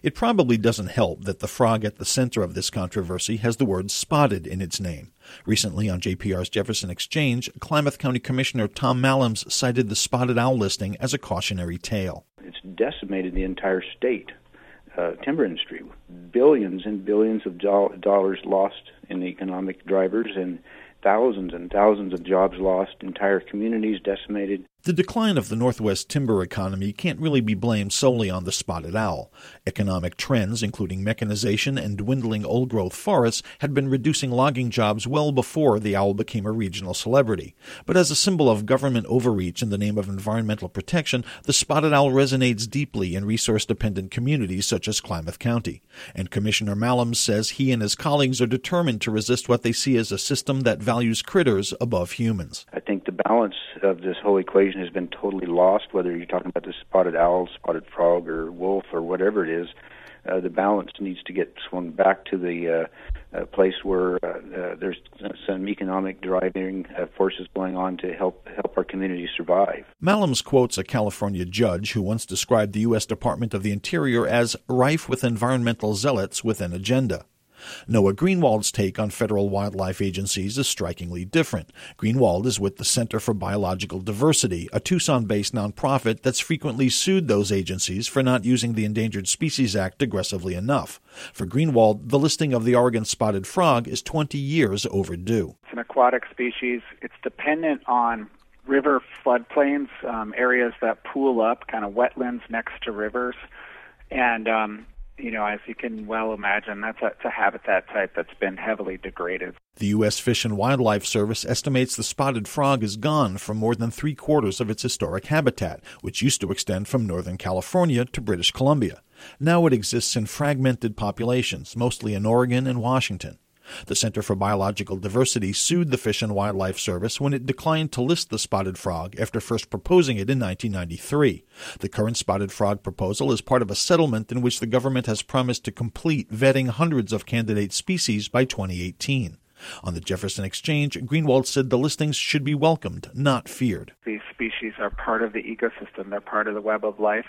It probably doesn't help that the frog at the center of this controversy has the word spotted in its name. Recently on JPR's Jefferson Exchange, Klamath County Commissioner Tom Mallams cited the spotted owl listing as a cautionary tale. It's decimated the entire state timber industry. Billions and billions of dollars lost in economic drivers and thousands of jobs lost, entire communities decimated. The decline of the Northwest timber economy can't really be blamed solely on the spotted owl. Economic trends, including mechanization and dwindling old-growth forests, had been reducing logging jobs well before the owl became a regional celebrity. But as a symbol of government overreach in the name of environmental protection, the spotted owl resonates deeply in resource-dependent communities such as Klamath County. And Commissioner Mallams says he and his colleagues are determined to resist what they see as a system that values critters above humans. I think the balance of this whole equation has been totally lost, whether you're talking about the spotted owl, spotted frog, or wolf, or whatever it is. The balance needs to get swung back to the place where there's some economic driving forces going on to help our community survive. Mallams quotes a California judge who once described the U.S. Department of the Interior as rife with environmental zealots with an agenda. Noah Greenwald's take on federal wildlife agencies is strikingly different. Greenwald is with the Center for Biological Diversity, a Tucson-based nonprofit that's frequently sued those agencies for not using the Endangered Species Act aggressively enough. For Greenwald, the listing of the Oregon spotted frog is 20 years overdue. It's an aquatic species. It's dependent on river floodplains, areas that pool up, kind of wetlands next to rivers, and as you can well imagine, that's a habitat type that's been heavily degraded. The U.S. Fish and Wildlife Service estimates the spotted frog is gone from more than 3/4 of its historic habitat, which used to extend from Northern California to British Columbia. Now it exists in fragmented populations, mostly in Oregon and Washington. The Center for Biological Diversity sued the Fish and Wildlife Service when it declined to list the spotted frog after first proposing it in 1993. The current spotted frog proposal is part of a settlement in which the government has promised to complete vetting hundreds of candidate species by 2018. On the Jefferson Exchange, Greenwald said the listings should be welcomed, not feared. These species are part of the ecosystem. They're part of the web of life,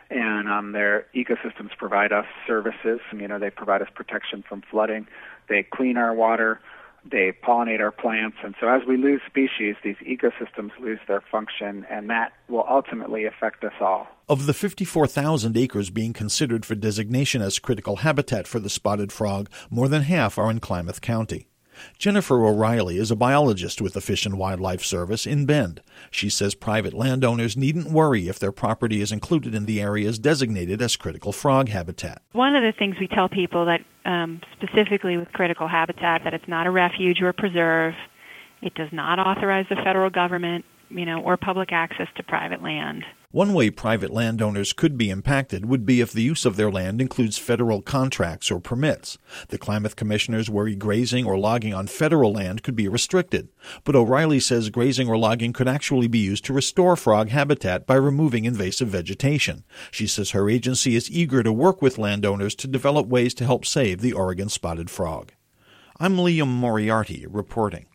and their ecosystems provide us services. They provide us protection from flooding. They clean our water. They pollinate our plants. And so as we lose species, these ecosystems lose their function, and that will ultimately affect us all. Of the 54,000 acres being considered for designation as critical habitat for the spotted frog, more than half are in Klamath County. Jennifer O'Reilly is a biologist with the Fish and Wildlife Service in Bend. She says private landowners needn't worry if their property is included in the areas designated as critical frog habitat. One of the things we tell people that specifically with critical habitat, that it's not a refuge or preserve. It does not authorize the federal government, or public access to private land. One way private landowners could be impacted would be if the use of their land includes federal contracts or permits. The Klamath commissioners worry grazing or logging on federal land could be restricted. But O'Reilly says grazing or logging could actually be used to restore frog habitat by removing invasive vegetation. She says her agency is eager to work with landowners to develop ways to help save the Oregon spotted frog. I'm Liam Moriarty reporting.